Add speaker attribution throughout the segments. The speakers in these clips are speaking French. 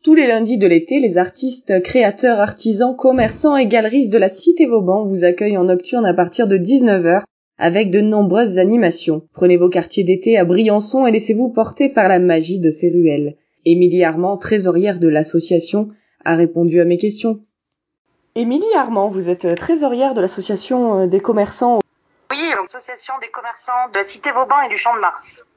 Speaker 1: Tous les lundis de l'été, les artistes, créateurs, artisans, commerçants et galeristes de la Cité Vauban vous accueillent en nocturne à partir de 19h avec de nombreuses animations. Prenez vos quartiers d'été à Briançon et laissez-vous porter par la magie de ces ruelles. Émilie Armand, trésorière de l'association, a répondu à mes questions. Émilie Armand, vous êtes trésorière de l'association des commerçants.
Speaker 2: Oui, l'association des commerçants de la Cité Vauban et du Champ de Mars.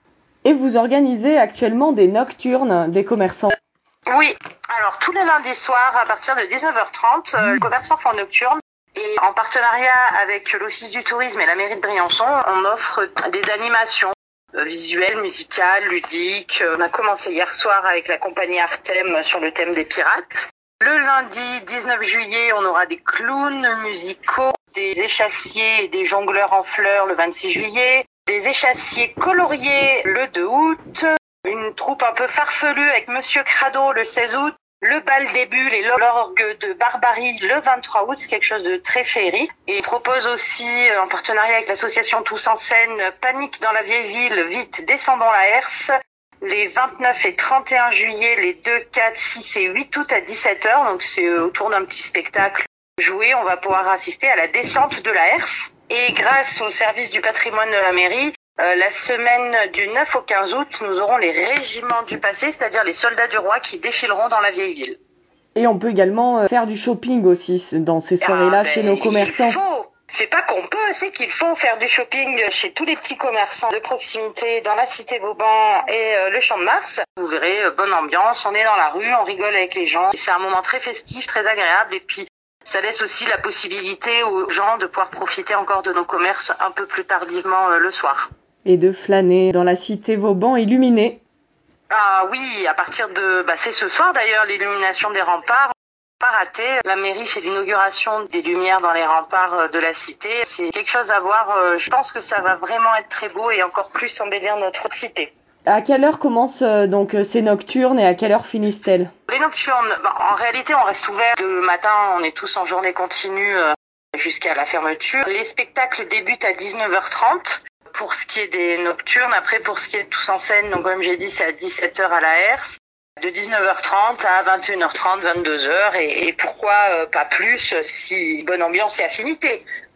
Speaker 1: Et vous organisez actuellement des nocturnes des commerçants.
Speaker 2: Oui, alors tous les lundis soirs à partir de 19h30, les commerçants font nocturne. Et en partenariat avec l'Office du tourisme et la mairie de Briançon, on offre des animations visuelles, musicales, ludiques. On a commencé hier soir avec la compagnie Artem sur le thème des pirates. Le lundi 19 juillet, on aura des clowns musicaux, des échassiers et des jongleurs en fleurs le 26 juillet, des échassiers coloriés le 2 août, une troupe un peu farfelue avec Monsieur Crado le 16 août, le bal des bulles et l'orgue de Barbarie le 23 août, c'est quelque chose de très féerique. Et il propose aussi, en partenariat avec l'association Tous en Scène, Panique dans la vieille ville, vite, descendons la herse, les 29 et 31 juillet, les 2, 4, 6 et 8 août à 17h. Donc c'est autour d'un petit spectacle joué, on va pouvoir assister à la descente de la herse. Et grâce au service du patrimoine de la mairie, la semaine du 9 au 15 août, nous aurons les régiments du passé, c'est-à-dire les soldats du roi qui défileront dans la vieille ville.
Speaker 1: Et on peut également faire du shopping aussi dans ces soirées-là chez nos commerçants.
Speaker 2: C'est pas qu'on peut, c'est qu'il faut faire du shopping chez tous les petits commerçants de proximité dans la Cité Vauban et le Champ de Mars. Vous verrez, bonne ambiance, on est dans la rue, on rigole avec les gens. C'est un moment très festif, très agréable et puis ça laisse aussi la possibilité aux gens de pouvoir profiter encore de nos commerces un peu plus tardivement le soir.
Speaker 1: Et de flâner dans la Cité Vauban illuminée.
Speaker 2: Ah oui, à partir de... c'est ce soir d'ailleurs l'illumination des remparts. Pas raté. La mairie fait l'inauguration des lumières dans les remparts de la cité. C'est quelque chose à voir. Je pense que ça va vraiment être très beau et encore plus embellir notre cité.
Speaker 1: À quelle heure commencent donc ces nocturnes et à quelle heure finissent-elles ?
Speaker 2: Les nocturnes, en réalité, on reste ouvert. Le matin, on est tous en journée continue jusqu'à la fermeture. Les spectacles débutent à 19h30. Pour ce qui est des nocturnes, après pour ce qui est de Tous en Scène, donc comme j'ai dit, c'est à 17h à la Herse. De 19h30 à 21h30, 22h et pourquoi pas plus si bonne ambiance et affinité.